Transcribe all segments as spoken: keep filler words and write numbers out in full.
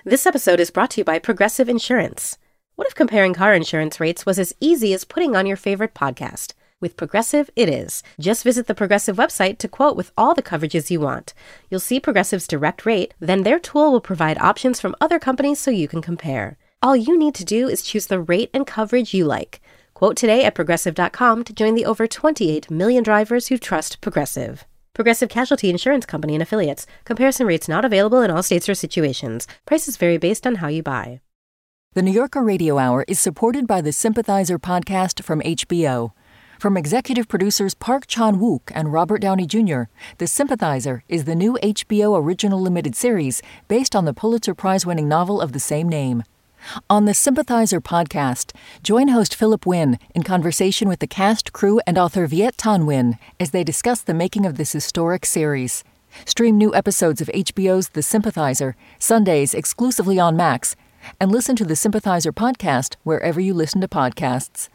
This episode is brought to you by Progressive Insurance. What if comparing car insurance rates was as easy as putting on your favorite podcast? With Progressive, it is. Just visit the Progressive website to quote with all the coverages you want. You'll see Progressive's direct rate, then their tool will provide options from other companies so you can compare. All you need to do is choose the rate and coverage you like. Quote today at Progressive dot com to join the over twenty-eight million drivers who trust Progressive. Progressive Casualty Insurance Company and Affiliates. Comparison rates not available in all states or situations. Prices vary based on how you buy. The New Yorker Radio Hour is supported by the Sympathizer podcast from H B O. From executive producers Park Chan-wook and Robert Downey Junior, The Sympathizer is the new H B O original limited series based on the Pulitzer Prize-winning novel of the same name. On the Sympathizer podcast, join host Philip Wynn in conversation with the cast, crew, and author Viet Thanh Nguyen as they discuss the making of this historic series. Stream new episodes of H B O's The Sympathizer, Sundays exclusively on Max, and listen to the Sympathizer podcast wherever you listen to podcasts.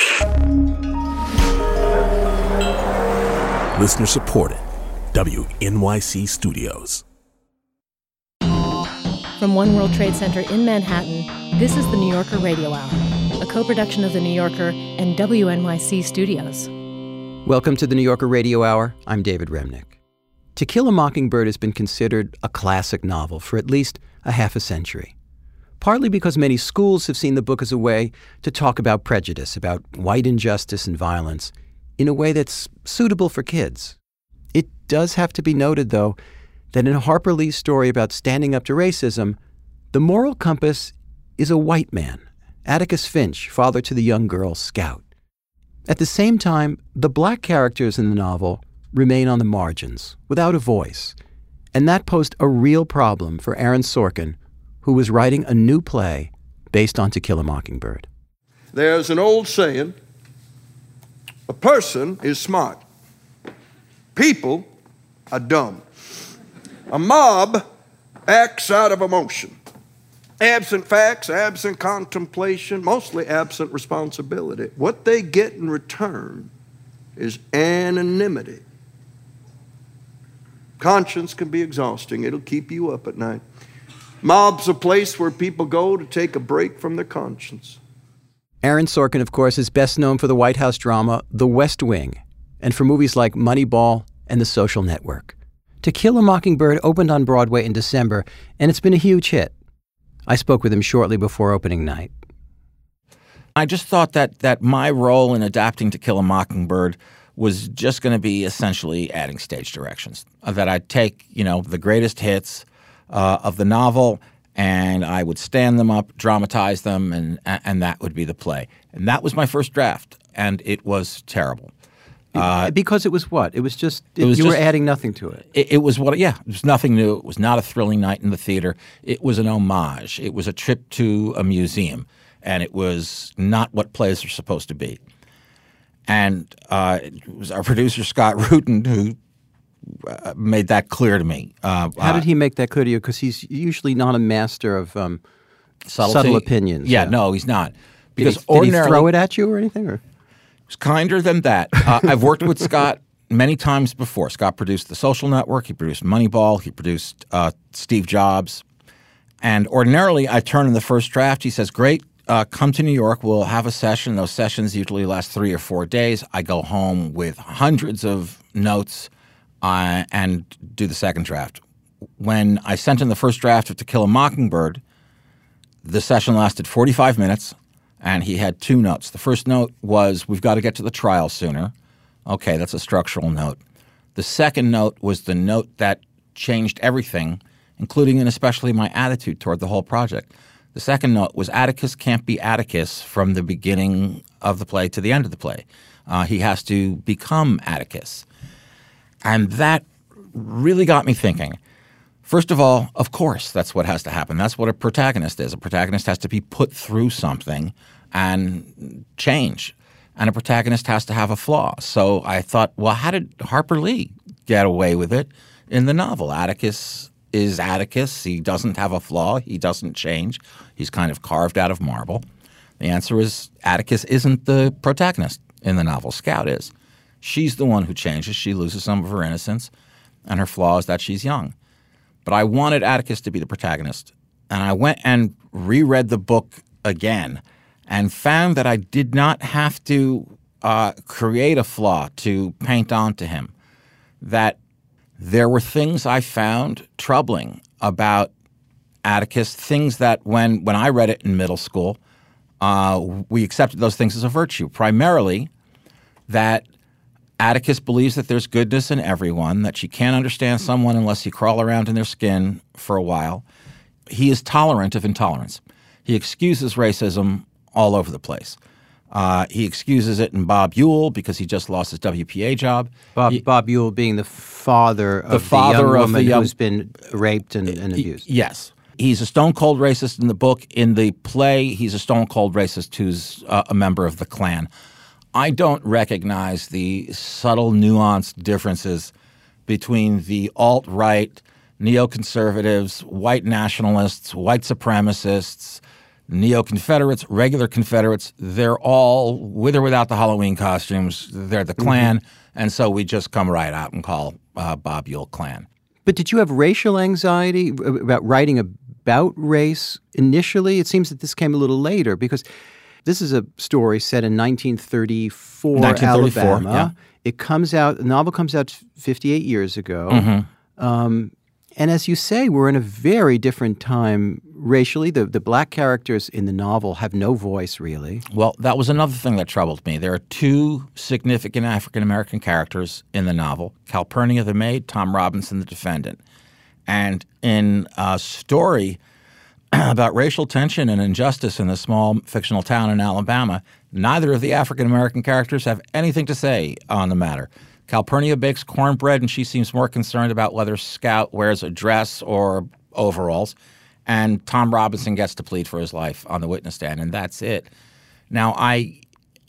Listener supported. W N Y C Studios. From One World Trade Center in Manhattan, this is the New Yorker Radio Hour, a co-production of the New Yorker and W N Y C Studios. Welcome to the New Yorker Radio Hour. I'm David Remnick. To Kill a Mockingbird has been considered a classic novel for at least a half a century. Partly because many schools have seen the book as a way to talk about prejudice, about white injustice and violence, in a way that's suitable for kids. It does have to be noted, though, that in Harper Lee's story about standing up to racism, the moral compass is a white man, Atticus Finch, father to the young girl, Scout. At the same time, the black characters in the novel remain on the margins, without a voice. And that posed a real problem for Aaron Sorkin, who was writing a new play based on To Kill a Mockingbird. There's an old saying, a person is smart. People are dumb. A mob acts out of emotion. Absent facts, absent contemplation, mostly absent responsibility. What they get in return is anonymity. Conscience can be exhausting. It'll keep you up at night. Mob's a place where people go to take a break from their conscience. Aaron Sorkin, of course, is best known for the White House drama The West Wing, and for movies like Moneyball and The Social Network. To Kill a Mockingbird opened on Broadway in December, and it's been a huge hit. I spoke with him shortly before opening night. I just thought that that my role in adapting To Kill a Mockingbird was just going to be essentially adding stage directions. Uh, that I'd take, you know, the greatest hits uh, of the novel, and I would stand them up, dramatize them, and and that would be the play. And that was my first draft, and it was terrible. Uh, because it was what? It was just, it, it was you just, were adding nothing to it. it. It was what, yeah, it was nothing new. It was not a thrilling night in the theater. It was an homage. It was a trip to a museum, and it was not what plays are supposed to be. And uh, it was our producer, Scott Rudin, who uh, made that clear to me. Uh, How did he make that clear to you? Because he's usually not a master of um, subtle opinions. Yeah, yeah, no, he's not. Because did he, did he throw it at you or anything? Or? Kinder than that. Uh, I've worked with Scott many times before. Scott produced The Social Network. He produced Moneyball. He produced uh, Steve Jobs. And ordinarily, I turn in the first draft. He says, great, uh, come to New York. We'll have a session. Those sessions usually last three or four days. I go home with hundreds of notes uh, and do the second draft. When I sent in the first draft of To Kill a Mockingbird, the session lasted forty-five minutes. And he had two notes. The first note was, we've got to get to the trial sooner. Okay, that's a structural note. The second note was the note that changed everything, including and especially my attitude toward the whole project. The second note was Atticus can't be Atticus from the beginning of the play to the end of the play. Uh, he has to become Atticus. And that really got me thinking. First of all, of course, that's what has to happen. That's what a protagonist is. A protagonist has to be put through something and change. And a protagonist has to have a flaw. So I thought, well, how did Harper Lee get away with it in the novel? Atticus is Atticus. He doesn't have a flaw. He doesn't change. He's kind of carved out of marble. The answer is Atticus isn't the protagonist in the novel. Scout is. She's the one who changes. She loses some of her innocence, and her flaw is that she's young. But I wanted Atticus to be the protagonist, And I went and reread the book again and found that I did not have to uh, create a flaw to paint onto him, that there were things I found troubling about Atticus, things that when, when I read it in middle school, uh, we accepted those things as a virtue, primarily that Atticus believes that there's goodness in everyone, that you can't understand someone unless you crawl around in their skin for a while. He is tolerant of intolerance. He excuses racism all over the place. Uh, he excuses it in Bob Ewell because he just lost his W P A job. Bob, he, Bob Ewell being the father of the, father the young of woman the young, who's been raped and, and abused. Yes. He's a stone-cold racist in the book. In the play, he's a stone-cold racist who's uh, a member of the Klan. I don't recognize the subtle, nuanced differences between the alt-right, neoconservatives, white nationalists, white supremacists, neo-Confederates, regular Confederates. They're all, with or without the Halloween costumes, they're the Klan, mm-hmm. and so we just come right out and call uh, Bob Ewell Klan. But did you have racial anxiety about writing about race initially? It seems that this came a little later because this is a story set in nineteen thirty-four, nineteen thirty-four Alabama. Yeah. It comes out, the novel comes out fifty-eight years ago. Mm-hmm. Um, and as you say, we're in a very different time racially. The, the black characters in the novel have no voice, really. Well, that was another thing that troubled me. There are two significant African-American characters in the novel, Calpurnia the maid, Tom Robinson the defendant. And in a story about racial tension and injustice in a small fictional town in Alabama, neither of the African-American characters have anything to say on the matter. Calpurnia bakes cornbread, and she seems more concerned about whether Scout wears a dress or overalls. And Tom Robinson gets to plead for his life on the witness stand, and that's it. Now, I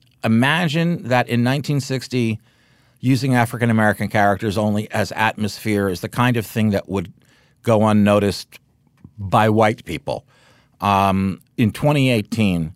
imagine that in nineteen sixty, using African-American characters only as atmosphere is the kind of thing that would go unnoticed by white people. Um, in twenty eighteen,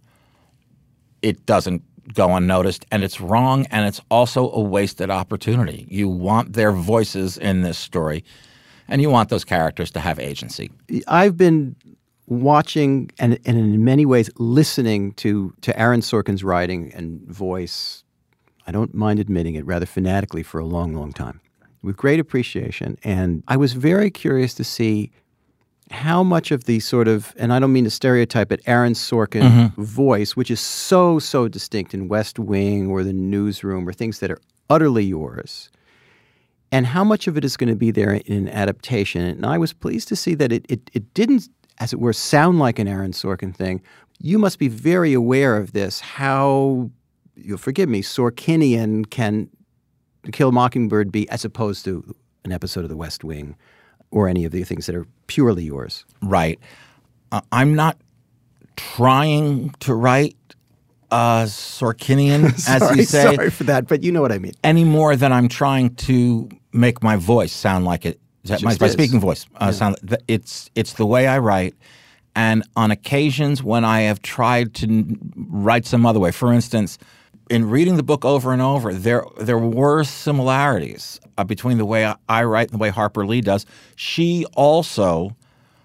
it doesn't go unnoticed, and it's wrong, and it's also a wasted opportunity. You want their voices in this story, and you want those characters to have agency. I've been watching and, and in many ways listening to, to Aaron Sorkin's writing and voice, I don't mind admitting it, rather fanatically for a long, long time, with great appreciation. And I was very curious to see how much of the sort of, and I don't mean to stereotype, but Aaron Sorkin mm-hmm. voice, which is so, so distinct in West Wing or The Newsroom or things that are utterly yours, and how much of it is going to be there in an adaptation. And I was pleased to see that it, it, it didn't, as it were, sound like an Aaron Sorkin thing. You must be very aware of this, how, you'll forgive me, Sorkinian can To Kill a Mockingbird be as opposed to an episode of The West Wing or any of the things that are purely yours. Right. Uh, I'm not trying to write uh, Sorkinian, as sorry, you say. Sorry for that, but you know what I mean. Any more than I'm trying to make my voice sound like it. That my, my speaking voice uh, yeah. sound. It's it's the way I write, and on occasions when I have tried to n- write some other way. For instance, in reading the book over and over, there there were similarities uh, between the way I, I write and the way Harper Lee does. She also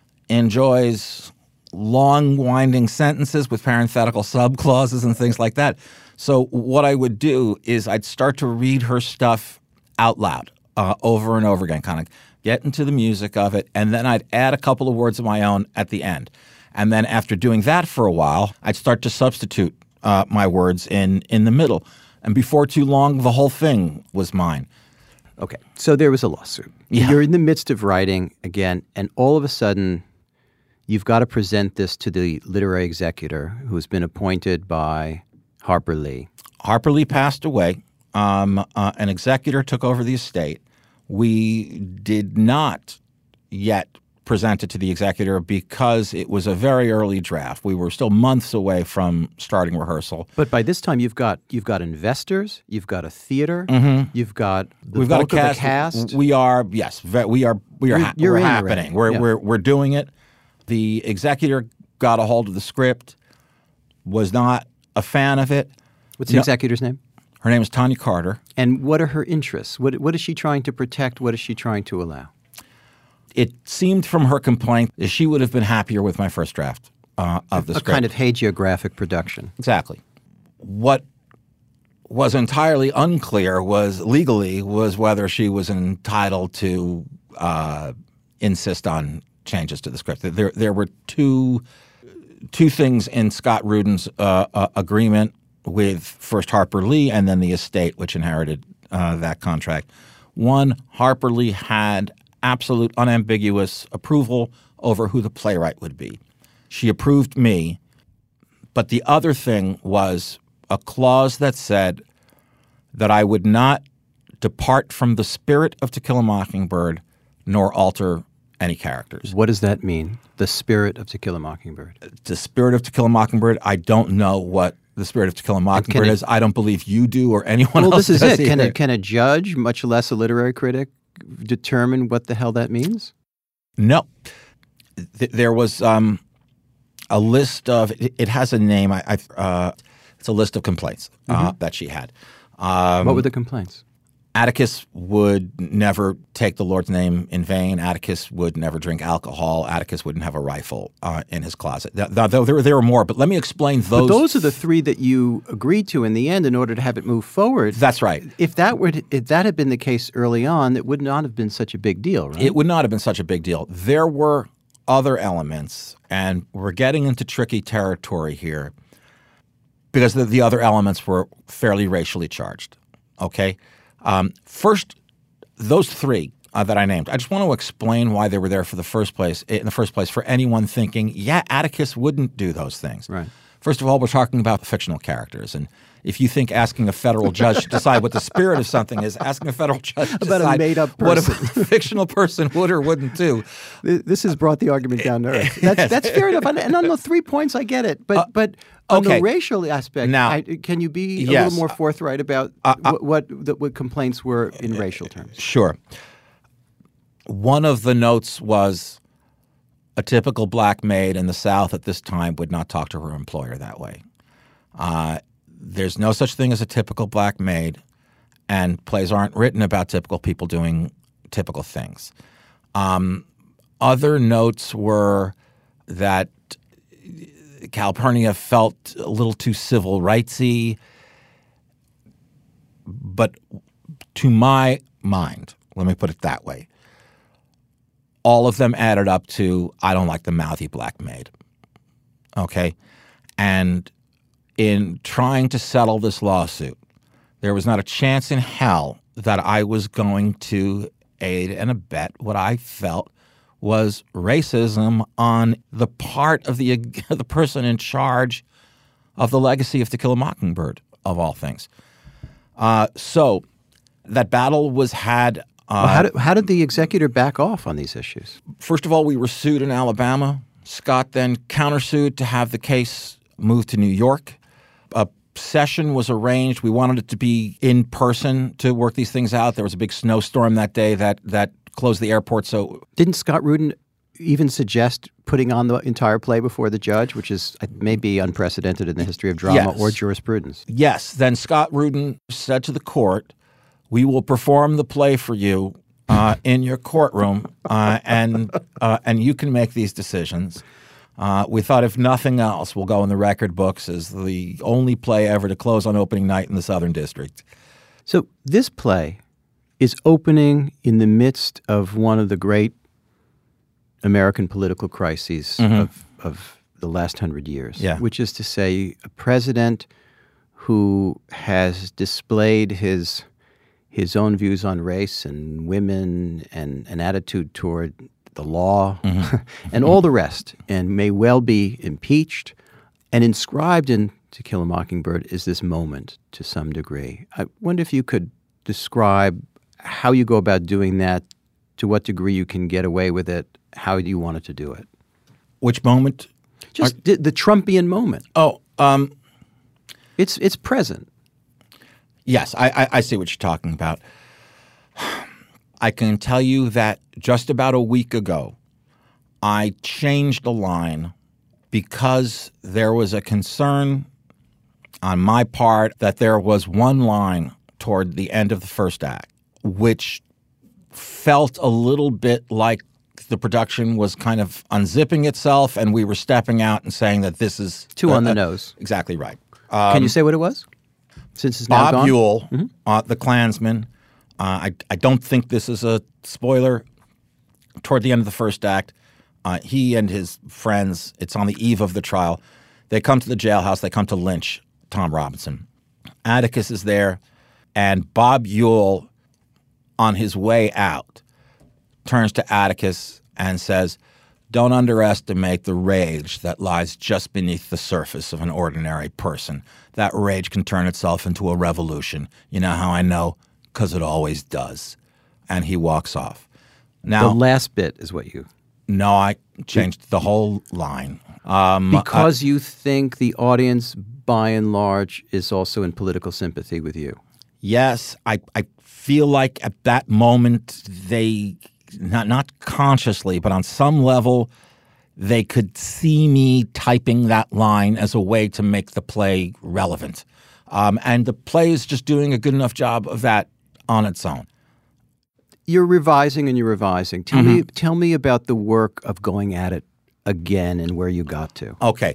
enjoys long, winding sentences with parenthetical subclauses and things like that. So what I would do is I'd start to read her stuff out loud uh, over and over again, kind of get into the music of it, and then I'd add a couple of words of my own at the end. And then after doing that for a while, I'd start to substitute Uh, my words in, in the middle. And before too long, the whole thing was mine. Okay. So there was a lawsuit. Yeah. You're in the midst of writing again, and all of a sudden, you've got to present this to the literary executor who's been appointed by Harper Lee. Harper Lee passed away. Um, uh, an executor took over the estate. We did not yet presented to the executor because it was a very early draft. We were still months away from starting rehearsal. But by this time, you've got you've got investors, you've got a theater, mm-hmm. you've got the We've bulk got a cast. of a cast. We are yes, we are we are You're, ha- you're we're in happening. already. We're yeah. we're we're doing it. The executor got a hold of the script, was not a fan of it. What's the no, executor's name? Her name is Tanya Carter. And what are her interests? What what is she trying to protect? What is she trying to allow? it seemed from her complaint that she would have been happier with my first draft uh, of the a script. kind of hagiographic production. Exactly. What was entirely unclear was legally was whether she was entitled to uh, insist on changes to the script. There, there were two two things in Scott Rudin's uh, uh, agreement with first Harper Lee and then the estate, which inherited uh, that contract. One, Harper Lee had absolute unambiguous approval over who the playwright would be. She approved me, but the other thing was a clause that said that I would not depart from the spirit of To Kill a Mockingbird nor alter any characters. What does that mean, the spirit of To Kill a Mockingbird? The spirit of To Kill a Mockingbird, I don't know what the spirit of To Kill a Mockingbird it, is. I don't believe you do or anyone well, else does. Well, this is it. Can, a, can a judge, much less a literary critic, determine what the hell that means? No. Th- there was um, a list of, it, it has a name, I, I, uh, it's a list of complaints uh, mm-hmm. that she had. Um, what were the complaints? Atticus would never take the Lord's name in vain. Atticus would never drink alcohol. Atticus wouldn't have a rifle uh, in his closet. Th- th- there, were, there were more, but let me explain those. But those are the three that you agreed to in the end in order to have it move forward. That's right. If that were to, if that had been the case early on, it would not have been such a big deal, right? It would not have been such a big deal. There were other elements, and we're getting into tricky territory here because the, the other elements were fairly racially charged, okay? Um, first, those three uh, that I named, I just want to explain why they were there for the first place, in the first place, for anyone thinking, yeah, Atticus wouldn't do those things. Right. First of all, we're talking about fictional characters. And if you think asking a federal judge to decide what the spirit of something is, asking a federal judge to about decide a made-up what a person. fictional person would or wouldn't do. This has brought the argument down to earth. That's, that's fair enough. And on the three points, I get it. But Uh, but on okay. the racial aspect, Now- I, can you be a Yes. little more forthright about Uh, uh, what, what, the, what complaints were in racial terms? Sure. One of the notes was a typical black maid in the South at this time would not talk to her employer that way. Uh, there's no such thing as a typical black maid, and plays aren't written about typical people doing typical things. Um, other notes were that Calpurnia felt a little too civil rightsy, but to my mind, let me put it that way, all of them added up to, I don't like the mouthy black maid. Okay? And in trying to settle this lawsuit, there was not a chance in hell that I was going to aid and abet what I felt was racism on the part of the the person in charge of the legacy of To Kill a Mockingbird, of all things. Uh, so that battle was had. Uh, Well, how, did, how did the executor back off on these issues? First of all, we were sued in Alabama. Scott then countersued to have the case moved to New York. A session was arranged. We wanted it to be in person to work these things out. There was a big snowstorm that day that that closed the airport. So Didn't Scott Rudin even suggest putting on the entire play before the judge, which is maybe unprecedented in the history of drama Yes. or jurisprudence? yes, then Scott Rudin said to the court, we will perform the play for you uh, in your courtroom, uh, and uh, and you can make these decisions. Uh, we thought, if nothing else, we'll go in the record books as the only play ever to close on opening night in the Southern District. So this play is opening in the midst of one of the great American political crises Mm-hmm. of, of the last hundred years, Yeah. which is to say a president who has displayed his his own views on race and women and an attitude toward the law Mm-hmm. and all the rest, and may well be impeached. And inscribed in To Kill a Mockingbird is this moment to some degree. I wonder if you could describe how you go about doing that, to what degree you can get away with it, how you wanted to do it. Which moment? Just the, the Trumpian moment. Oh, um, It's it's present. yes, I, I, I see what you're talking about. I can tell you that just about a week ago, I changed a line because there was a concern on my part that there was one line toward the end of the first act which felt a little bit like the production was kind of unzipping itself, and we were stepping out and saying that this is Too uh, on the uh, nose. Exactly right. Um, Can you say what it was? Since it's now Bob gone? Ewell, mm-hmm. uh, the Klansman. Uh, I I don't think this is a spoiler. Toward the end of the first act, uh, he and his friends. It's on the eve of the trial. They come to the jailhouse. They come to lynch Tom Robinson. Atticus is there, and Bob Ewell, on his way out, turns to Atticus and says, "Don't underestimate the rage that lies just beneath the surface of an ordinary person. That rage can turn itself into a revolution. You know how I know? Because it always does." And he walks off. Now, The last bit is what you... no, I changed the whole line. Um, Because you think the audience, by and large, is also in political sympathy with you. Yes, I, I feel like at that moment they, not not consciously, but on some level, they could see me typing that line as a way to make the play relevant. Um, and the play is just doing a good enough job of that on its own. You're revising and you're revising. Tell Mm-hmm. me, tell me about the work of going at it again and where you got to. Okay.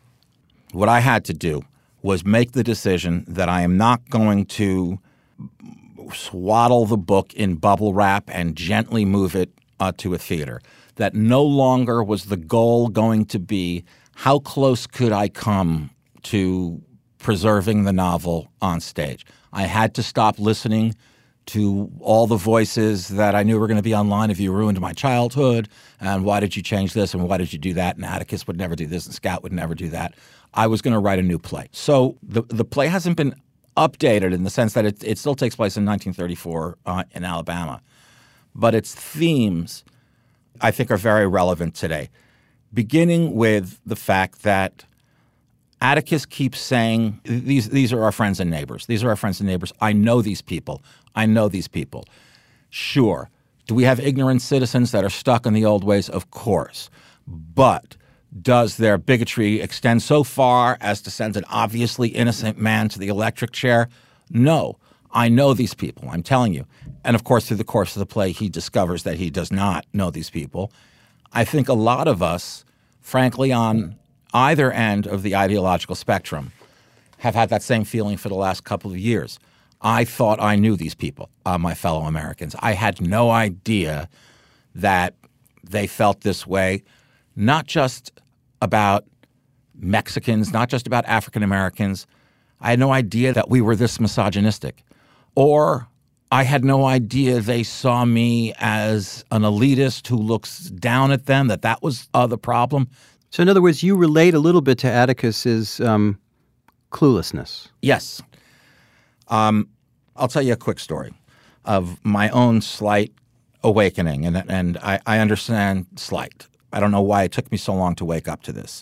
What I had to do was make the decision that I am not going to swaddle the book in bubble wrap and gently move it uh, to a theater. That no longer was the goal going to be how close could I come to preserving the novel on stage. I had to stop listening to all the voices that I knew were going to be online. If you ruined my childhood, and why did you change this, and why did you do that, and Atticus would never do this, and Scout would never do that. I was going to write a new play. So the the play hasn't been updated in the sense that it, it still takes place in nineteen thirty-four uh, in Alabama. But its themes, I think, are very relevant today, beginning with the fact that Atticus keeps saying, these these are our friends and neighbors. These are our friends and neighbors. I know these people. I know these people. Sure. Do we have ignorant citizens that are stuck in the old ways? Of course. But does their bigotry extend so far as to send an obviously innocent man to the electric chair? No. I know these people. I'm telling you. And of course, through the course of the play, he discovers that he does not know these people. I think a lot of us, frankly, on either end of the ideological spectrum, have had that same feeling for the last couple of years. I thought I knew these people, uh, my fellow Americans. I had no idea that they felt this way, not just about Mexicans, not just about African Americans. I had no idea that we were this misogynistic. Or I had no idea they saw me as an elitist who looks down at them, that that was uh, the problem. So in other words, you relate a little bit to Atticus's um, cluelessness. Yes. Um, I'll tell you a quick story of my own slight awakening, and and I, I understand slight. I don't know why it took me so long to wake up to this.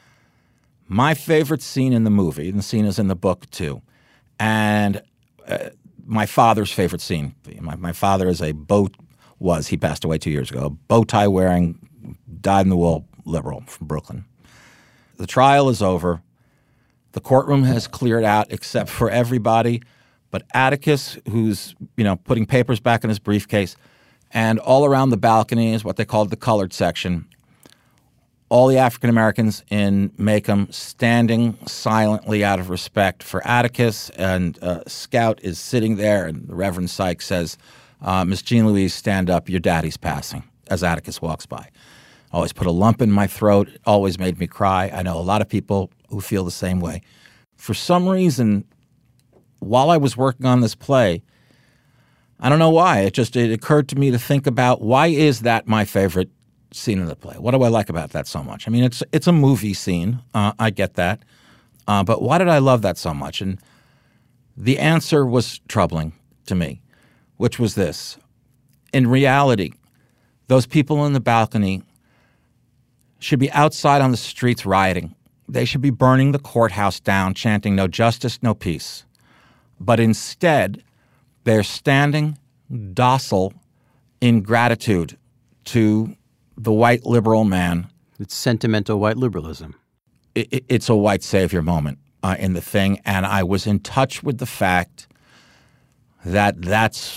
My favorite scene in the movie, and the scene is in the book too, and uh, my father's favorite scene. My, my father is a bow, was, he passed away two years ago, a bow tie wearing, dyed-in-the-wool liberal from Brooklyn. The trial is over. The courtroom has cleared out except for everybody but Atticus, who's, you know, putting papers back in his briefcase, and all around the balcony is what they called the colored section. All the African Americans in Macomb standing silently out of respect for Atticus, and uh, Scout is sitting there, and the Reverend Sykes says, uh, Miss Jean Louise, stand up, your daddy's passing, as Atticus walks by. Always put a lump in my throat, always made me cry. I know a lot of people who feel the same way. For some reason, while I was working on this play, I don't know why, it just it occurred to me to think about, why is that my favorite scene in the play? What do I like about that so much? I mean, it's it's a movie scene. Uh, I get that. Uh, but why did I love that so much? And the answer was troubling to me, which was this. In reality, those people in the balcony should be outside on the streets rioting. They should be burning the courthouse down, chanting, no justice, no peace. But instead, they're standing docile in gratitude to the white liberal man. It's sentimental white liberalism. It, it, it's a white savior moment uh, in the thing, and I was in touch with the fact that that's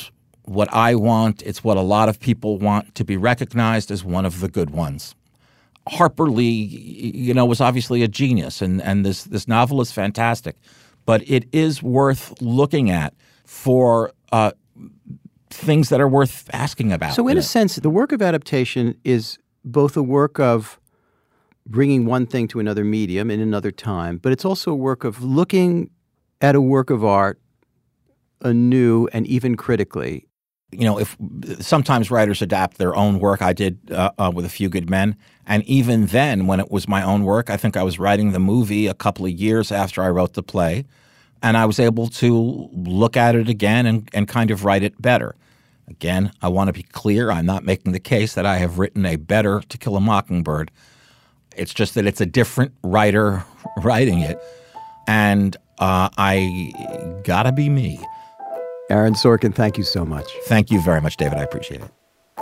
what I want. It's what a lot of people want, to be recognized as one of the good ones. Harper Lee, you know, was obviously a genius, and, and this, this novel is fantastic. But it is worth looking at for uh, things that are worth asking about. So in in a it. sense, the work of adaptation is both a work of bringing one thing to another medium in another time, but it's also a work of looking at a work of art anew and even critically. You know, if sometimes writers adapt their own work. I did uh, uh, with A Few Good Men. And even then, when it was my own work, I think I was writing the movie a couple of years after I wrote the play. And I was able to look at it again and, and kind of write it better. Again, I want to be clear. I'm not making the case that I have written a better To Kill a Mockingbird. It's just that it's a different writer writing it. And uh, I gotta be me. Aaron Sorkin, thank you so much. Thank you very much, David. I appreciate it.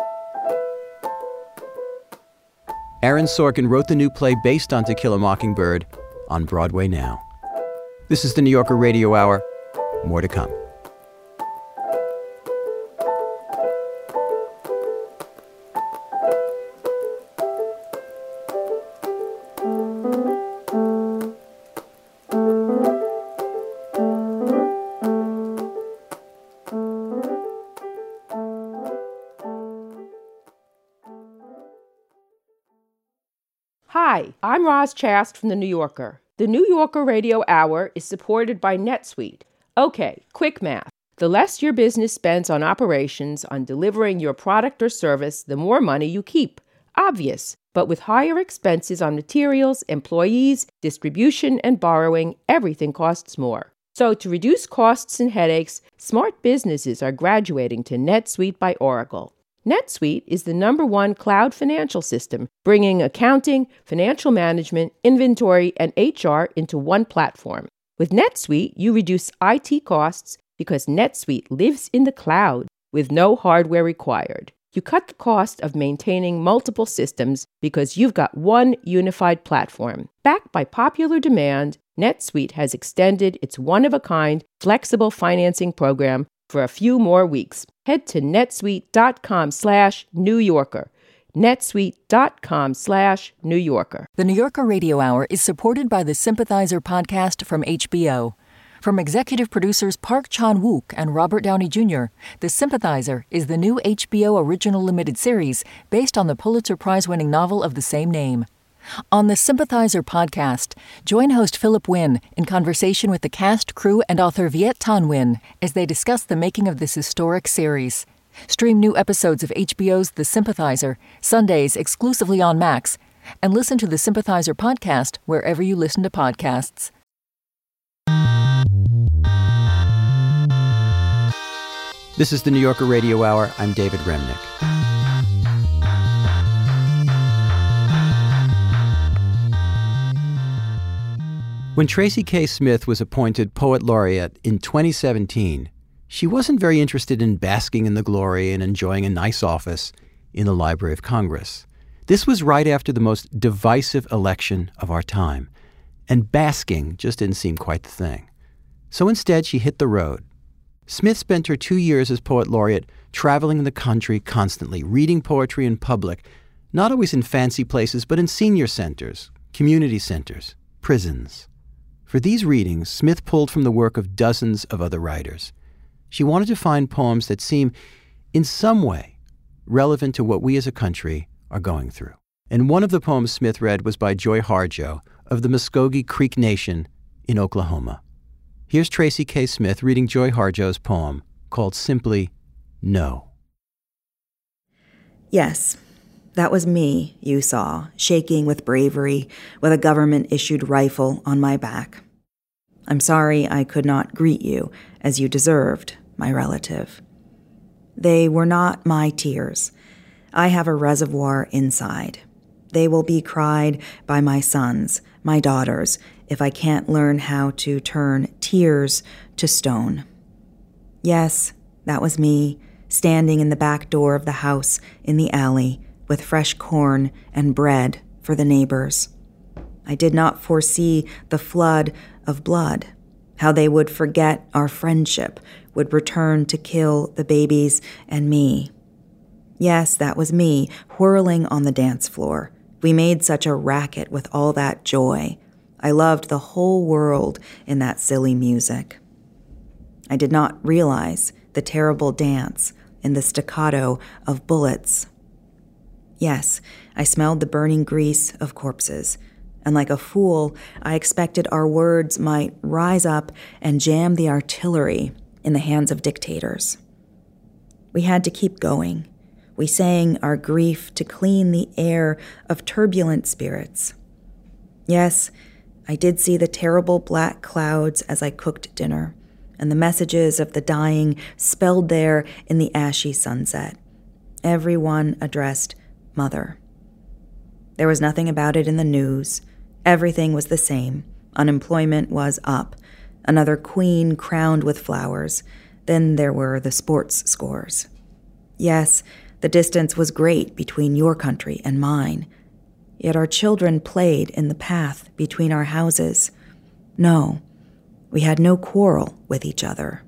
Aaron Sorkin wrote the new play based on To Kill a Mockingbird on Broadway now. This is the New Yorker Radio Hour. More to come. Hi, I'm Roz Chast from The New Yorker. The New Yorker Radio Hour is supported by NetSuite. Okay, quick math. The less your business spends on operations, on delivering your product or service, the more money you keep. Obvious. But with higher expenses on materials, employees, distribution, and borrowing, everything costs more. So to reduce costs and headaches, smart businesses are graduating to NetSuite by Oracle. NetSuite is the number one cloud financial system, bringing accounting, financial management, inventory, and H R into one platform. With NetSuite, you reduce I T costs because NetSuite lives in the cloud with no hardware required. You cut the cost of maintaining multiple systems because you've got one unified platform. Backed by popular demand, NetSuite has extended its one-of-a-kind flexible financing program for a few more weeks. Head to netsuite.com slash New Yorker. netsuite.com slash New Yorker. The New Yorker Radio Hour is supported by the Sympathizer podcast from H B O. From executive producers Park Chan-wook and Robert Downey Junior, The Sympathizer is the new H B O original limited series based on the Pulitzer Prize-winning novel of the same name. On the Sympathizer podcast, join host Philip Wynn in conversation with the cast, crew, and author Viet Thanh Nguyen as they discuss the making of this historic series. Stream new episodes of H B O's The Sympathizer, Sundays exclusively on Max, and listen to the Sympathizer podcast wherever you listen to podcasts. This is the New Yorker Radio Hour. I'm David Remnick. When Tracy K. Smith was appointed Poet Laureate in twenty seventeen, she wasn't very interested in basking in the glory and enjoying a nice office in the Library of Congress. This was right after the most divisive election of our time, and basking just didn't seem quite the thing. So instead, she hit the road. Smith spent her two years as Poet Laureate traveling the country constantly, reading poetry in public, not always in fancy places, but in senior centers, community centers, prisons. For these readings, Smith pulled from the work of dozens of other writers. She wanted to find poems that seem, in some way, relevant to what we as a country are going through. And one of the poems Smith read was by Joy Harjo of the Muskogee Creek Nation in Oklahoma. Here's Tracy K. Smith reading Joy Harjo's poem called simply No. Yes, that was me, you saw, shaking with bravery, with a government-issued rifle on my back. I'm sorry I could not greet you as you deserved, my relative. They were not my tears. I have a reservoir inside. They will be cried by my sons, my daughters, if I can't learn how to turn tears to stone. Yes, that was me, standing in the back door of the house in the alley with fresh corn and bread for the neighbors. I did not foresee the flood of blood. how they would forget our friendship, would return to kill the babies and me. Yes, that was me, whirling on the dance floor. We made such a racket with all that joy. I loved the whole world in that silly music. I did not realize the terrible dance in the staccato of bullets. Yes, I smelled the burning grease of corpses, and like a fool, I expected our words might rise up and jam the artillery in the hands of dictators. We had to keep going. We sang our grief to clean the air of turbulent spirits. Yes, I did see the terrible black clouds as I cooked dinner, and the messages of the dying spelled there in the ashy sunset. Everyone addressed Mother. There was nothing about it in the news. Everything was the same. Unemployment was up. Another queen crowned with flowers. Then there were the sports scores. Yes, the distance was great between your country and mine. Yet our children played in the path between our houses. No, we had no quarrel with each other.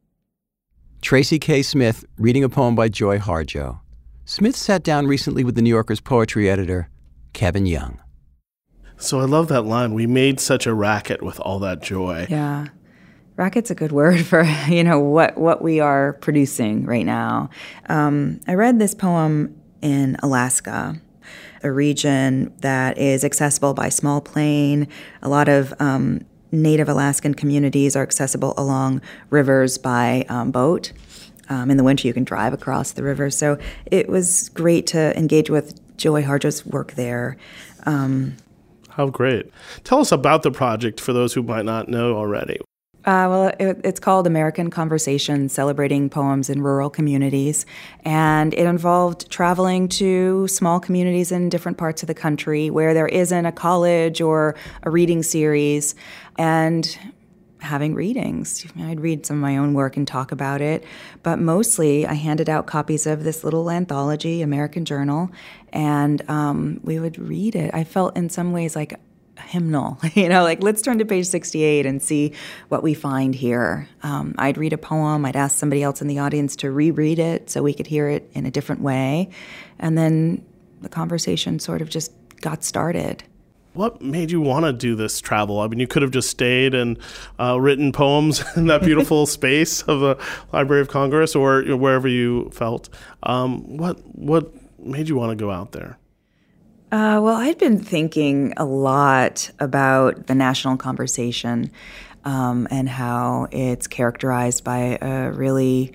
Tracy K. Smith reading a poem by Joy Harjo. Smith sat down recently with the New Yorker's poetry editor, Kevin Young. So I love that line. We made such a racket with all that joy. Yeah. Racket's a good word for, you know, what, what we are producing right now. Um, I read this poem in Alaska, a region that is accessible by small plane. A lot of um, Native Alaskan communities are accessible along rivers by um, boat. Um, in the winter, you can drive across the river. So it was great to engage with Joy Harjo's work there. Um, How great. Tell us about the project for those who might not know already. Uh, well, it, it's called American Conversations, Celebrating Poems in Rural Communities. And it involved traveling to small communities in different parts of the country where there isn't a college or a reading series, and having readings. I'd read some of my own work and talk about it, but mostly I handed out copies of this little anthology, American Journal, and um, we would read it. I felt in some ways like a hymnal, you know, like let's turn to page sixty-eight and see what we find here. Um, I'd read a poem, I'd ask somebody else in the audience to reread it so we could hear it in a different way, and then the conversation sort of just got started. What made you want to do this travel? I mean, you could have just stayed and uh, written poems in that beautiful space of the Library of Congress or you know, wherever you felt. Um, what what made you want to go out there? Uh, well, I'd been thinking a lot about the national conversation um, and how it's characterized by a really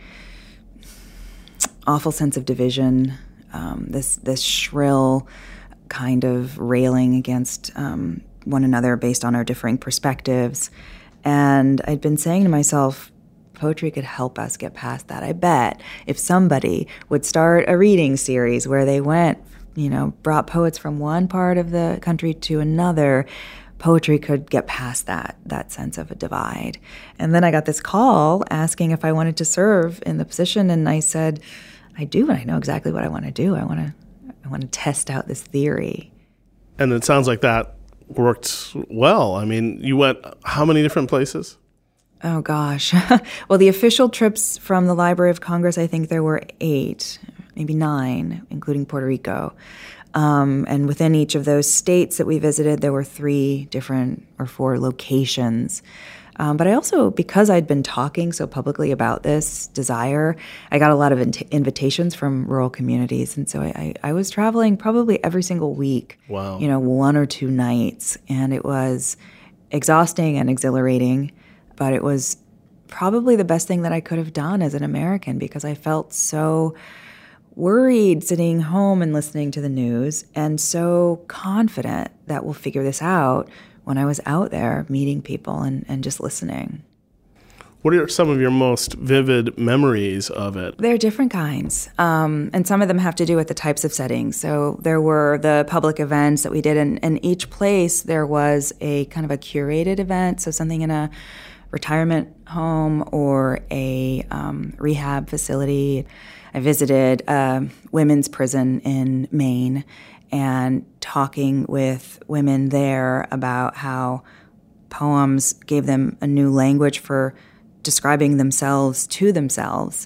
awful sense of division, um, this this shrill kind of railing against um, one another based on our differing perspectives. And I'd been saying to myself, poetry could help us get past that. I bet if somebody would start a reading series where they went, you know, brought poets from one part of the country to another, poetry could get past that, that sense of a divide. And then I got this call asking if I wanted to serve in the position, and I said, I do, and I know exactly what I want to do. I want to I want to test out this theory. And it sounds like that worked well. I mean, you went how many different places? Oh, gosh. Well, the official trips from the Library of Congress, I think there were eight, maybe nine, including Puerto Rico. Um, and within each of those states that we visited, there were three different or four locations. Um, but I also, because I'd been talking so publicly about this desire, I got a lot of in- invitations from rural communities. And so I, I was traveling probably every single week, wow. you know, one or two nights. And it was exhausting and exhilarating, but it was probably the best thing that I could have done as an American because I felt so worried sitting home and listening to the news and so confident that we'll figure this out when I was out there meeting people and, and just listening. What are some of your most vivid memories of it? There are different kinds, um, and some of them have to do with the types of settings. So there were the public events that we did, and in each place there was a kind of a curated event, so something in a retirement home or a um, rehab facility. I visited a women's prison in Maine and talking with women there about how poems gave them a new language for describing themselves to themselves.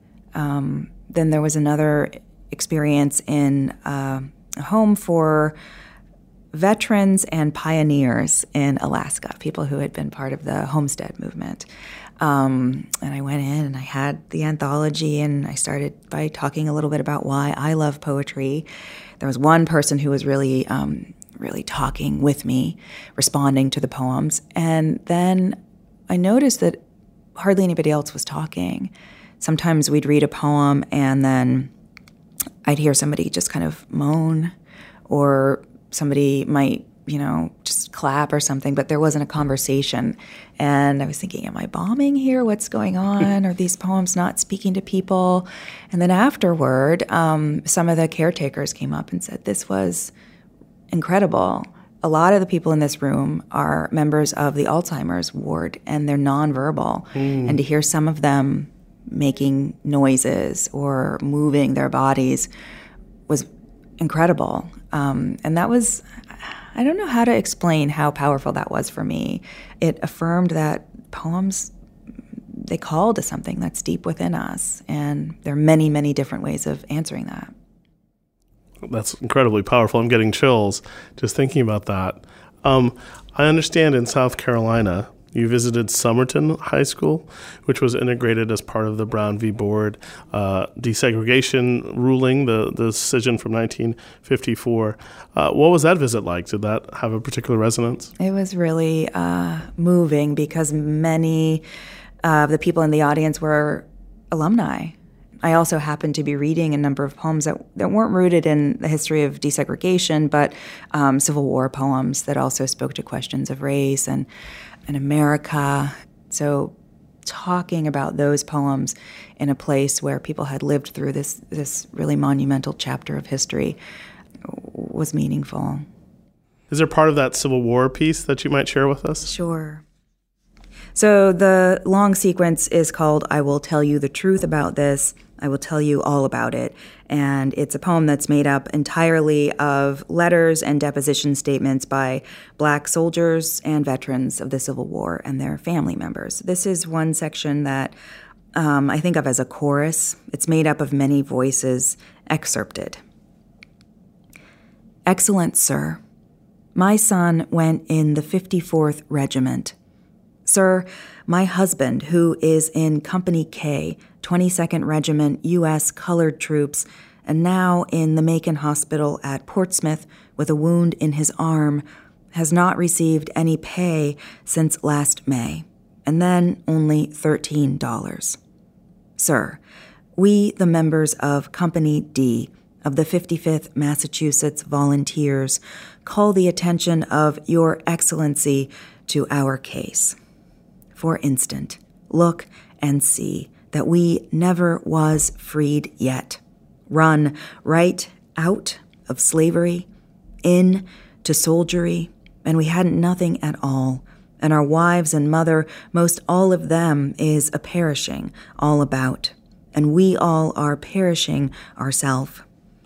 Um, then there was another experience in uh, a home for veterans and pioneers in Alaska, people who had been part of the homestead movement. Um, and I went in and I had the anthology, and I started by talking a little bit about why I love poetry. There was one person who was really, um, really talking with me, responding to the poems. And then I noticed that hardly anybody else was talking. Sometimes we'd read a poem and then I'd hear somebody just kind of moan, or somebody might, you know, just clap or something, but there wasn't a conversation. And I was thinking, am I bombing here? What's going on? Are these poems not speaking to people? And then afterward, um, some of the caretakers came up and said, this was incredible. A lot of the people in this room are members of the Alzheimer's ward, and they're nonverbal. Mm. And to hear some of them making noises or moving their bodies was incredible. Um, and that was, I don't know how to explain how powerful that was for me. It affirmed that poems, they call to something that's deep within us. And there are many, many different ways of answering that. That's incredibly powerful. I'm getting chills just thinking about that. Um, I understand in South Carolina, you visited Somerton High School, which was integrated as part of the Brown v. Board uh, desegregation ruling, the, the decision from nineteen fifty-four. Uh, what was that visit like? Did that have a particular resonance? It was really uh, moving because many of the people in the audience were alumni. I also happened to be reading a number of poems that, that weren't rooted in the history of desegregation, but um, Civil War poems that also spoke to questions of race and, and America. So talking about those poems in a place where people had lived through this, this really monumental chapter of history was meaningful. Is there part of that Civil War piece that you might share with us? Sure. So the long sequence is called I Will Tell You the Truth About This. I will tell you all about it. And it's a poem that's made up entirely of letters and deposition statements by Black soldiers and veterans of the Civil War and their family members. This is one section that um, I think of as a chorus. It's made up of many voices excerpted. Excellent sir, my son went in the fifty-fourth Regiment. Sir, my husband, who is in Company K, twenty-second Regiment, U S Colored Troops, and now in the Macon Hospital at Portsmouth with a wound in his arm, has not received any pay since last May, and then only thirteen dollars. Sir, we, the members of Company D of the fifty-fifth Massachusetts Volunteers, call the attention of Your Excellency to our case. For instant, look and see that we never was freed yet, run right out of slavery, in to soldiery, and we hadn't nothing at all, and our wives and mother, most all of them is a perishing all about, and we all are perishing ourself.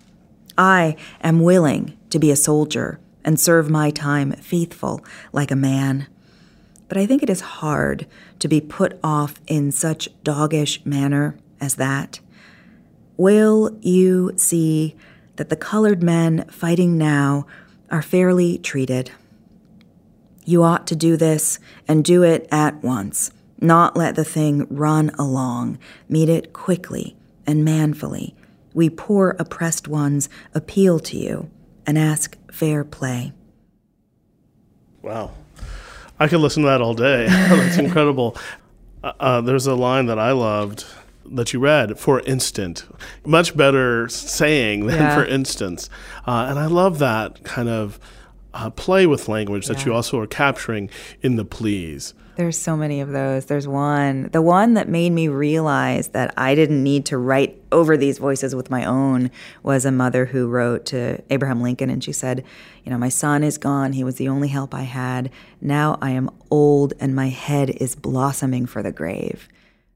I am willing to be a soldier and serve my time faithful like a man. But I think it is hard to be put off in such doggish manner as that. Will you see that the colored men fighting now are fairly treated? You ought to do this and do it at once, not let the thing run along. Meet it quickly and manfully. We poor oppressed ones appeal to you and ask fair play. Wow. I could listen to that all day. That's incredible. Uh, there's a line that I loved that you read, for instant. Much better saying than yeah. for instance. Uh, and I love that kind of uh, play with language that yeah. you also are capturing in the pleas. There's so many of those. There's one. The one that made me realize that I didn't need to write over these voices with my own was a mother who wrote to Abraham Lincoln, and she said, you know, my son is gone. He was the only help I had. Now I am old, and my head is blossoming for the grave.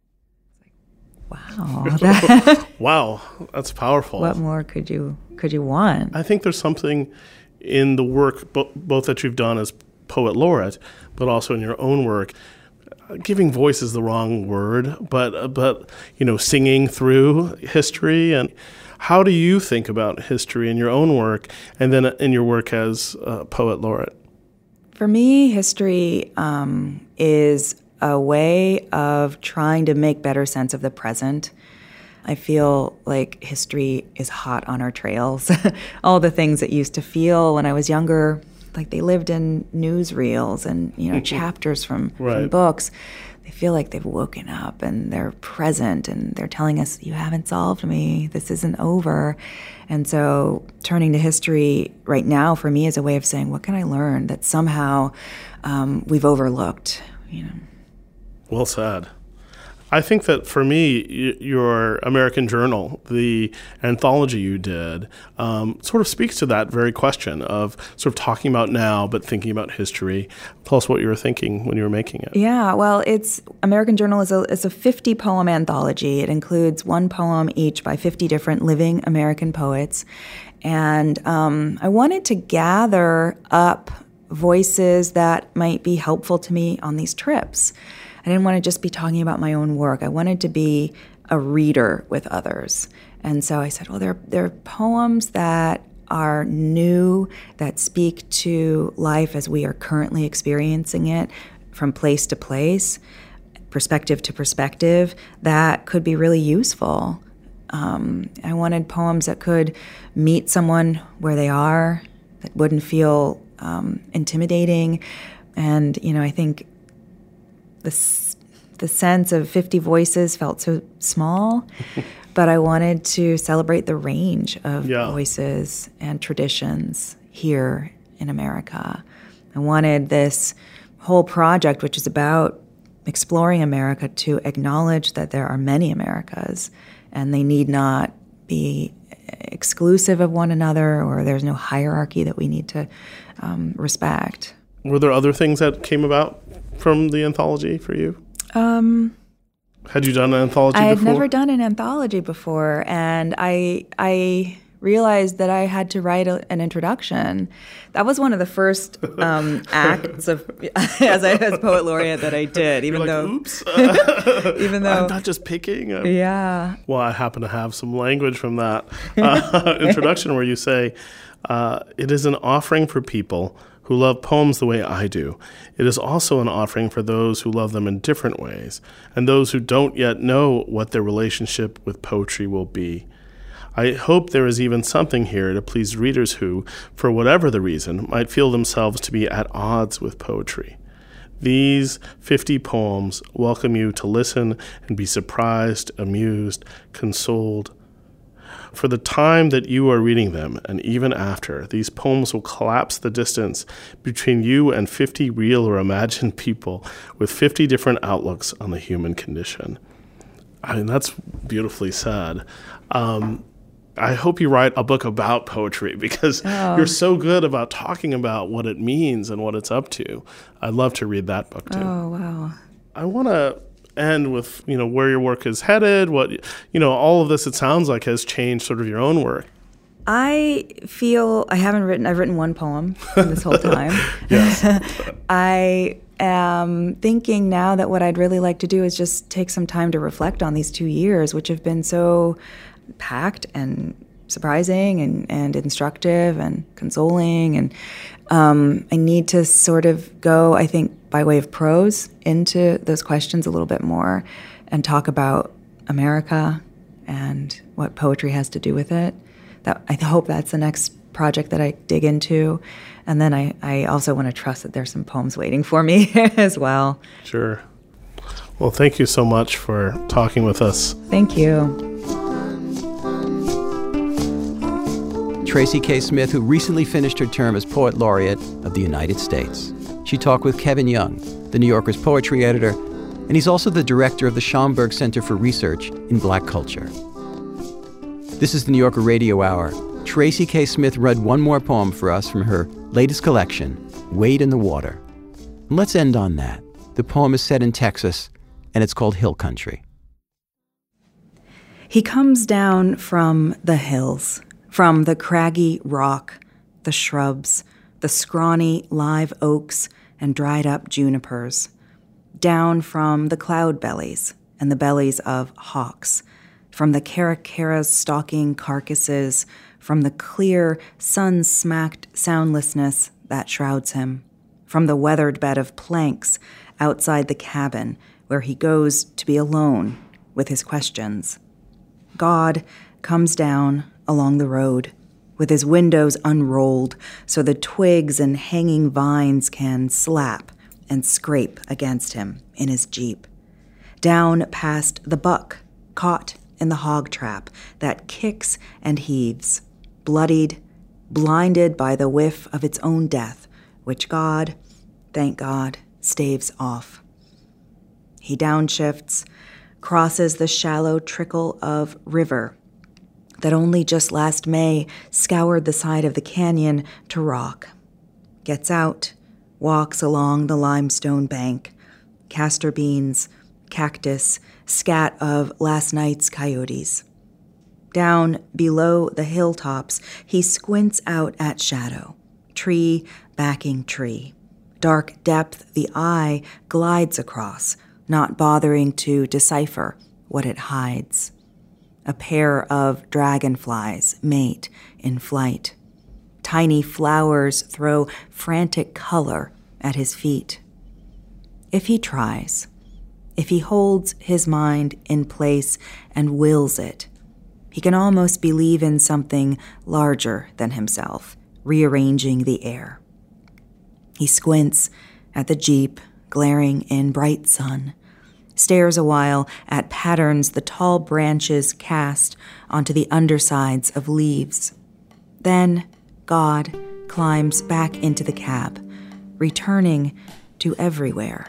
Wow. That, wow. That's powerful. What more could you could you want? I think there's something in the work bo- both that you've done as poet laureate, but also in your own work. Giving voice is the wrong word, but but you know, singing through history. And how do you think about history in your own work, and then in your work as a poet laureate? For me, history um, is a way of trying to make better sense of the present. I feel like history is hot on our trails. All the things that used to feel when I was younger, like they lived in newsreels and, you know, chapters from, right. from books. They feel like they've woken up and they're present and they're telling us, you haven't solved me, this isn't over. And so turning to history right now for me is a way of saying, what can I learn that somehow um, we've overlooked, you know? Well said. I think that for me, y- your American Journal, the anthology you did, um, sort of speaks to that very question of sort of talking about now but thinking about history. Tell us what you were thinking when you were making it. Yeah, well, it's American Journal is a is a fifty-poem anthology. It includes one poem each by fifty different living American poets. And um, I wanted to gather up voices that might be helpful to me on these trips. I didn't want to just be talking about my own work. I wanted to be a reader with others. And so I said, well, there, there are poems that are new, that speak to life as we are currently experiencing it, from place to place, perspective to perspective, that could be really useful. Um, I wanted poems that could meet someone where they are, that wouldn't feel um, intimidating. And, you know, I think The, the sense of fifty voices felt so small, but I wanted to celebrate the range of yeah. voices and traditions here in America. I wanted this whole project, which is about exploring America, to acknowledge that there are many Americas, and they need not be exclusive of one another, or there's no hierarchy that we need to um, respect. Were there other things that came about from the anthology for you? Um, had you done an anthology I before? I had never done an anthology before, and I I realized that I had to write a, an introduction. That was one of the first um, acts of as I as poet laureate that I did. Even You're like, though, oops, uh, even though I'm not just picking. I'm, yeah. Well, I happen to have some language from that uh, introduction where you say, uh, "It is an offering for people who love poems the way I do. It is also an offering for those who love them in different ways, and those who don't yet know what their relationship with poetry will be. I hope there is even something here to please readers who, for whatever the reason, might feel themselves to be at odds with poetry. These fifty poems welcome you to listen and be surprised, amused, consoled. For the time that you are reading them, and even after, these poems will collapse the distance between you and fifty real or imagined people with fifty different outlooks on the human condition." I mean, that's beautifully said. Um, I hope you write a book about poetry, because oh. you're so good about talking about what it means and what it's up to. I'd love to read that book too. Oh, wow. I want to end with, you know, where your work is headed, what, you know, all of this, it sounds like, has changed sort of your own work. I feel I haven't written, I've written one poem this whole time. Yes. I am thinking now that what I'd really like to do is just take some time to reflect on these two years, which have been so packed and surprising and, and instructive and consoling. And um, I need to sort of go, I think, by way of prose into those questions a little bit more and talk about America and what poetry has to do with it. That I hope that's the next project that I dig into. And then I, I also want to trust that there's some poems waiting for me as well. Sure. Well, thank you so much for talking with us. Thank you. Tracy K. Smith, who recently finished her term as Poet Laureate of the United States. She talked with Kevin Young, the New Yorker's poetry editor, and he's also the director of the Schomburg Center for Research in Black Culture. This is the New Yorker Radio Hour. Tracy K. Smith read one more poem for us from her latest collection, Wade in the Water. And let's end on that. The poem is set in Texas, and it's called Hill Country. He comes down from the hills, from the craggy rock, the shrubs, the scrawny live oaks and dried up junipers, down from the cloud bellies and the bellies of hawks, from the caracaras stalking carcasses, from the clear, sun-smacked soundlessness that shrouds him, from the weathered bed of planks outside the cabin where he goes to be alone with his questions. God comes down along the road with his windows unrolled so the twigs and hanging vines can slap and scrape against him in his Jeep. Down past the buck, caught in the hog trap that kicks and heaves, bloodied, blinded by the whiff of its own death, which God, thank God, staves off. He downshifts, crosses the shallow trickle of river that only just last May scoured the side of the canyon to rock, gets out, walks along the limestone bank, castor beans, cactus, scat of last night's coyotes. Down below the hilltops, he squints out at shadow, tree backing tree. Dark depth the eye glides across, not bothering to decipher what it hides. A pair of dragonflies mate in flight. Tiny flowers throw frantic color at his feet. If he tries, if he holds his mind in place and wills it, he can almost believe in something larger than himself, rearranging the air. He squints at the Jeep glaring in bright sun, stares a while at patterns the tall branches cast onto the undersides of leaves. Then God climbs back into the cab, returning to everywhere.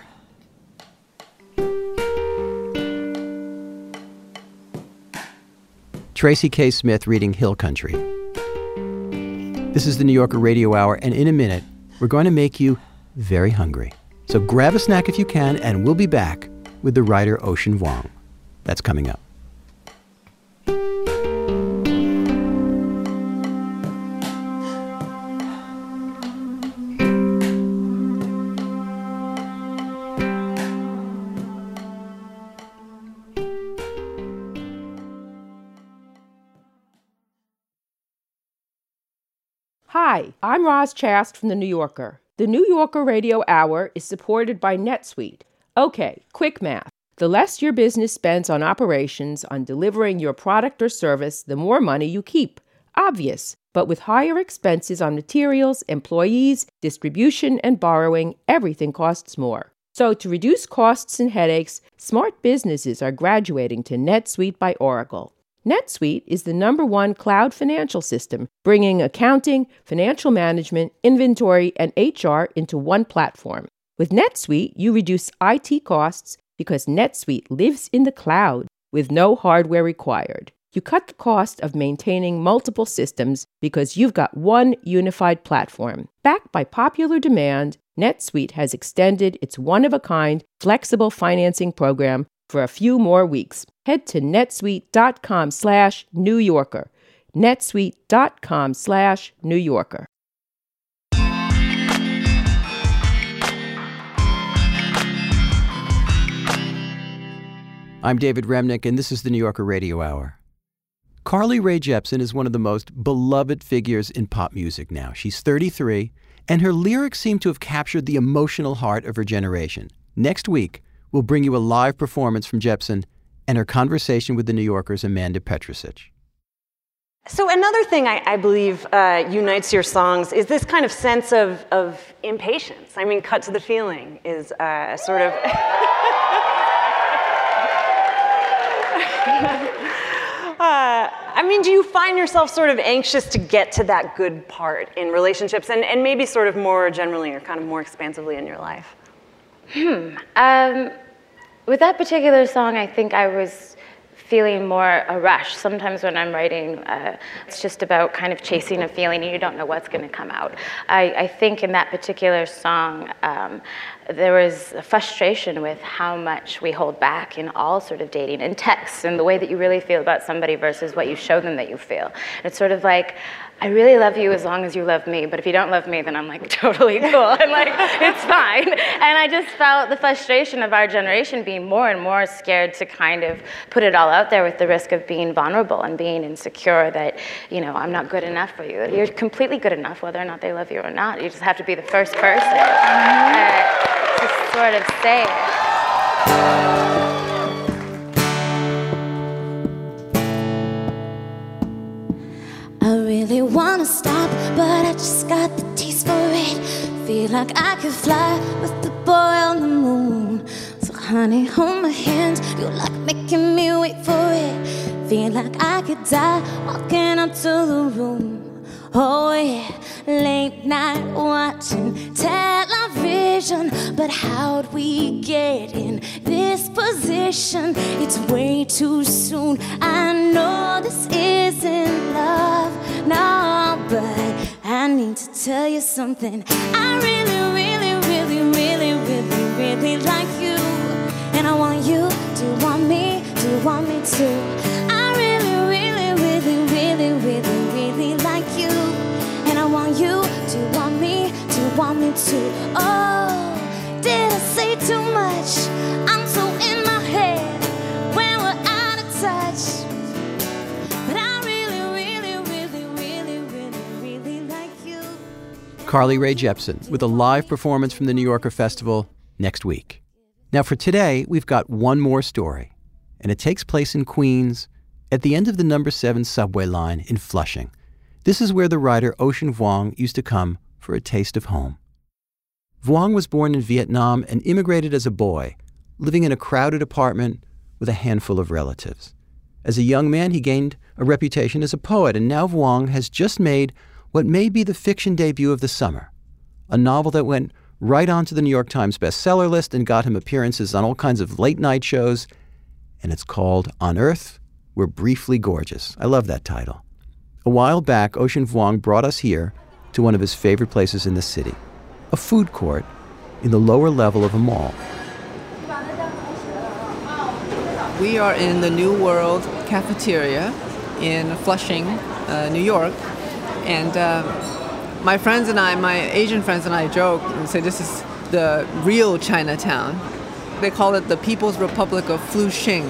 Tracy K. Smith reading Hill Country. This is the New Yorker Radio Hour, and in a minute, we're going to make you very hungry. So grab a snack if you can, and we'll be back with the writer Ocean Vuong. That's coming up. Hi, I'm Roz Chast from The New Yorker. The New Yorker Radio Hour is supported by NetSuite. Okay, quick math. The less your business spends on operations, on delivering your product or service, the more money you keep. Obvious. But with higher expenses on materials, employees, distribution, and borrowing, everything costs more. So to reduce costs and headaches, smart businesses are graduating to NetSuite by Oracle. NetSuite is the number one cloud financial system, bringing accounting, financial management, inventory, and H R into one platform. With NetSuite, you reduce I T costs because NetSuite lives in the cloud with no hardware required. You cut the cost of maintaining multiple systems because you've got one unified platform. Backed by popular demand, NetSuite has extended its one-of-a-kind flexible financing program for a few more weeks. Head to netsuite.com slash New Yorker. netsuite.com slash New Yorker. I'm David Remnick, and this is the New Yorker Radio Hour. Carly Rae Jepsen is one of the most beloved figures in pop music now. She's thirty-three, and her lyrics seem to have captured the emotional heart of her generation. Next week, we'll bring you a live performance from Jepsen and her conversation with The New Yorker's Amanda Petrusich. So another thing I, I believe uh, unites your songs is this kind of sense of, of impatience. I mean, Cut to the Feeling is uh, sort of... Uh, I mean, do you find yourself sort of anxious to get to that good part in relationships and, and maybe sort of more generally or kind of more expansively in your life? Hmm. Um, with that particular song, I think I was feeling more a rush. Sometimes when I'm writing, uh, it's just about kind of chasing a feeling and you don't know what's going to come out. I, I think in that particular song, um, there was a frustration with how much we hold back in all sort of dating and texts and the way that you really feel about somebody versus what you show them that you feel. It's sort of like, I really love you as long as you love me, but if you don't love me, then I'm like totally cool. I'm like, it's fine. And I just felt the frustration of our generation being more and more scared to kind of put it all out there with the risk of being vulnerable and being insecure that, you know, I'm not good enough for you. You're completely good enough whether or not they love you or not. You just have to be the first person uh, to sort of say it. I really wanna stop, but I just got the taste for it. Feel like I could fly with the boy on the moon. So honey, hold my hand, you like making me wait for it. Feel like I could die walking up to the room. Oh yeah, late night watching television. But how'd we get in this position? It's way too soon. I know this isn't love, no, but I need to tell you something. I really, really, really, really, really, really like you. And I want you to want me, to want me too. I really, really, really, really, really, really like you. And I want you to want me, to want me too. Oh, did I say too much? I'm so in my head when we're out of touch. But I really, really, really, really, really, really like you. Carly Rae Jepsen with a live performance from the New Yorker Festival next week. Now for today, we've got one more story, and it takes place in Queens at the end of the number seven subway line in Flushing. This is where the writer Ocean Vuong used to come for a taste of home. Vuong was born in Vietnam and immigrated as a boy, living in a crowded apartment with a handful of relatives. As a young man, he gained a reputation as a poet, and now Vuong has just made what may be the fiction debut of the summer, a novel that went right onto the New York Times bestseller list and got him appearances on all kinds of late-night shows, and it's called On Earth, We're Briefly Gorgeous. I love that title. A while back, Ocean Vuong brought us here to one of his favorite places in the city, a food court in the lower level of a mall. We are in the New World Cafeteria in Flushing, uh, New York, and uh, my friends and I, my Asian friends and I joke and say this is the real Chinatown. They call it the People's Republic of Flushing.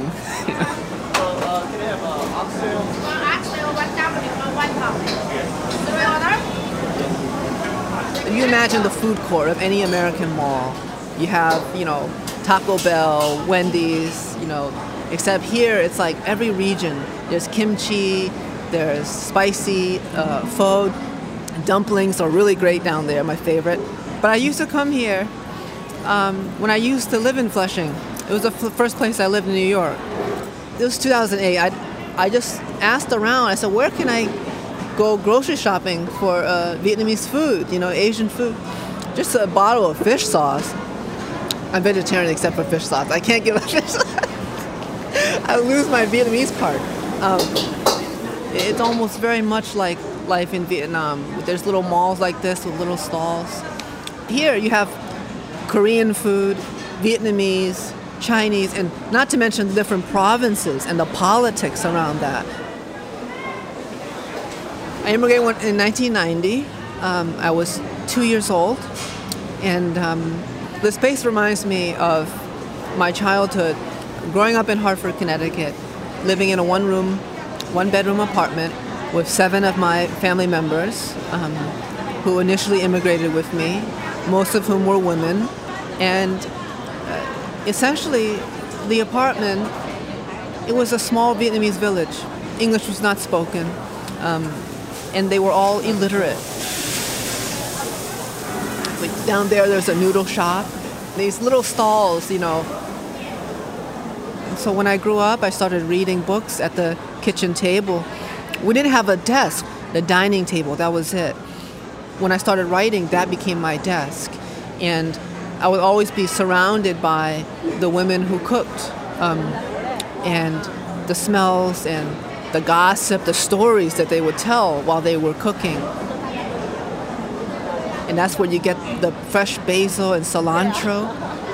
You imagine the food court of any American mall. You have, you know, Taco Bell, Wendy's, you know, except here it's like every region. There's kimchi, there's spicy uh, pho. Dumplings are really great down there, my favorite. But I used to come here um, when I used to live in Flushing. It was the f- first place I lived in New York. It was two thousand eight. I, I just asked around. I said, where can I go grocery shopping for uh, Vietnamese food, you know, Asian food? Just a bottle of fish sauce. I'm vegetarian except for fish sauce. I can't give a fish sauce. I lose my Vietnamese part. Um, it's almost very much like life in Vietnam. There's little malls like this with little stalls. Here you have Korean food, Vietnamese, Chinese, and not to mention the different provinces and the politics around that. I immigrated in nineteen ninety. Um, I was two years old, and um, this place reminds me of my childhood, growing up in Hartford, Connecticut, living in a one-room, one-bedroom apartment with seven of my family members um, who initially immigrated with me, most of whom were women. And uh, essentially, the apartment, it was a small Vietnamese village. English was not spoken, um, and they were all illiterate. Like down there, there's a noodle shop, these little stalls, you know. So when I grew up, I started reading books at the kitchen table. We didn't have a desk, the dining table, that was it. When I started writing, that became my desk. And I would always be surrounded by the women who cooked. Um, and the smells and the gossip, the stories that they would tell while they were cooking. And that's where you get the fresh basil and cilantro.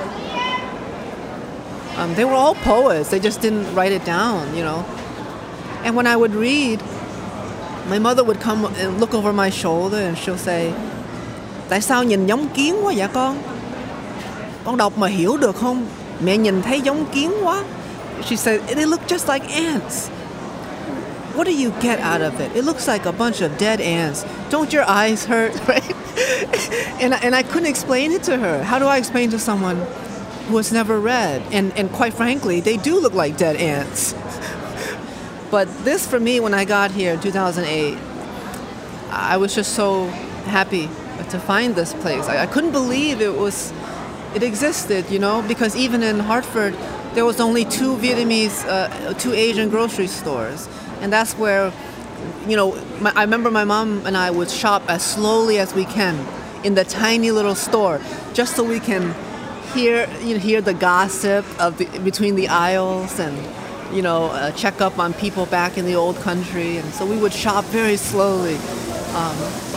Um, they were all poets. They just didn't write it down, you know. And when I would read, my mother would come and look over my shoulder and she'll say, tại sao nhìn giống kiến quá vậy con? Con đọc mà hiểu được không? Mẹ nhìn thấy giống kiến quá. She said, they look just like ants. What do you get out of it? It looks like a bunch of dead ants. Don't your eyes hurt, right? and, and I couldn't explain it to her. How do I explain to someone who has never read? And, and quite frankly, they do look like dead ants. But this, for me, when I got here in two thousand eight, I was just so happy to find this place. I, I couldn't believe it was, it existed, you know, because even in Hartford, there was only two Vietnamese, uh, two Asian grocery stores. And that's where, you know, my, I remember my mom and I would shop as slowly as we can in the tiny little store, just so we can hear, you know, hear the gossip of the, between the aisles and, you know, uh, check up on people back in the old country. And so we would shop very slowly. Um,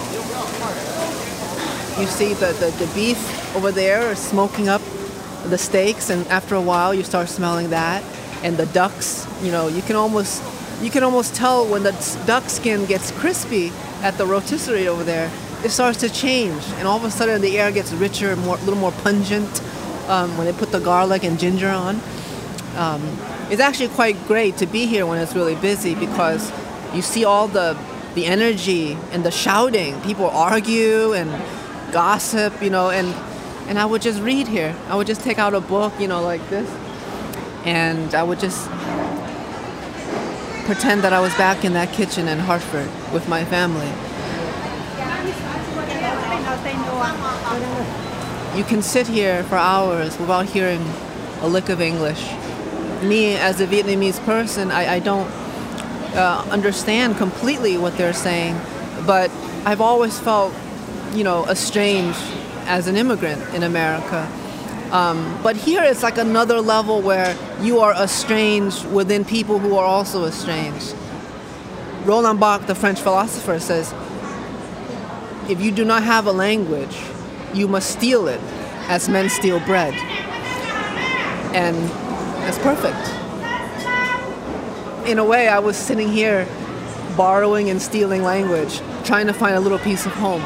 you see the, the, the beef over there smoking up the steaks, and after a while you start smelling that. And the ducks, you know, you can almost you can almost tell when the duck skin gets crispy at the rotisserie over there, it starts to change, and all of a sudden the air gets richer, more, a little more pungent um, when they put the garlic and ginger on. Um, it's actually quite great to be here when it's really busy, because you see all the the energy and the shouting. People argue and gossip, you know, and and I would just read here. I would just take out a book, you know, like this, and I would just pretend that I was back in that kitchen in Hartford with my family. You can sit here for hours without hearing a lick of English. Me, as a Vietnamese person, I, I don't uh, understand completely what they're saying, but I've always felt, you know, estranged as an immigrant in America. Um, but here it's like another level where you are estranged within people who are also estranged. Roland Barthes, the French philosopher, says, if you do not have a language, you must steal it as men steal bread. And it's perfect. In a way, I was sitting here borrowing and stealing language, trying to find a little piece of home.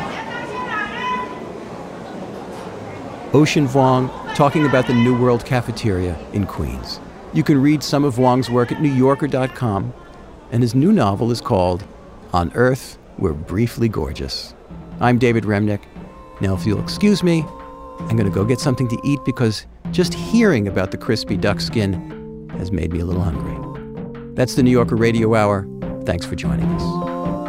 Ocean Vuong, talking about the New World Cafeteria in Queens. You can read some of Vuong's work at new yorker dot com, and his new novel is called On Earth, We're Briefly Gorgeous. I'm David Remnick. Now, if you'll excuse me, I'm going to go get something to eat, because just hearing about the crispy duck skin has made me a little hungry. That's the New Yorker Radio Hour. Thanks for joining us.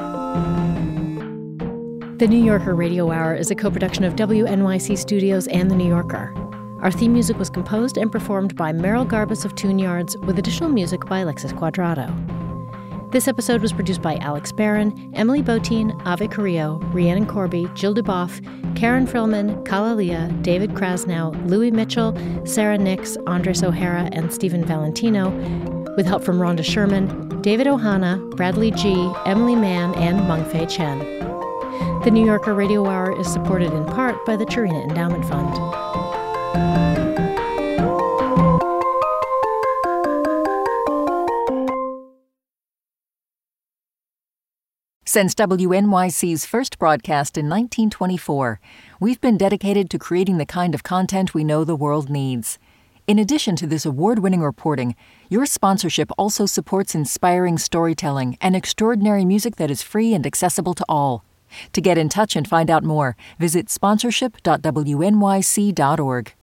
The New Yorker Radio Hour is a co-production of W N Y C Studios and The New Yorker. Our theme music was composed and performed by Meryl Garbus of Tune Yards, with additional music by Alexis Cuadrado. This episode was produced by Alex Barron, Emily Botine, Ave Carrillo, Rhiannon Corby, Jill Duboff, Karen Frillman, Kala Leah, David Krasnow, Louis Mitchell, Sarah Nix, Andres O'Hara, and Stephen Valentino, with help from Rhonda Sherman, David Ohana, Bradley G., Emily Mann, and Mengfei Chen. The New Yorker Radio Hour is supported in part by the Turina Endowment Fund. Since W N Y C's first broadcast in nineteen twenty-four, we've been dedicated to creating the kind of content we know the world needs. In addition to this award-winning reporting, your sponsorship also supports inspiring storytelling and extraordinary music that is free and accessible to all. To get in touch and find out more, visit sponsorship dot w n y c dot org.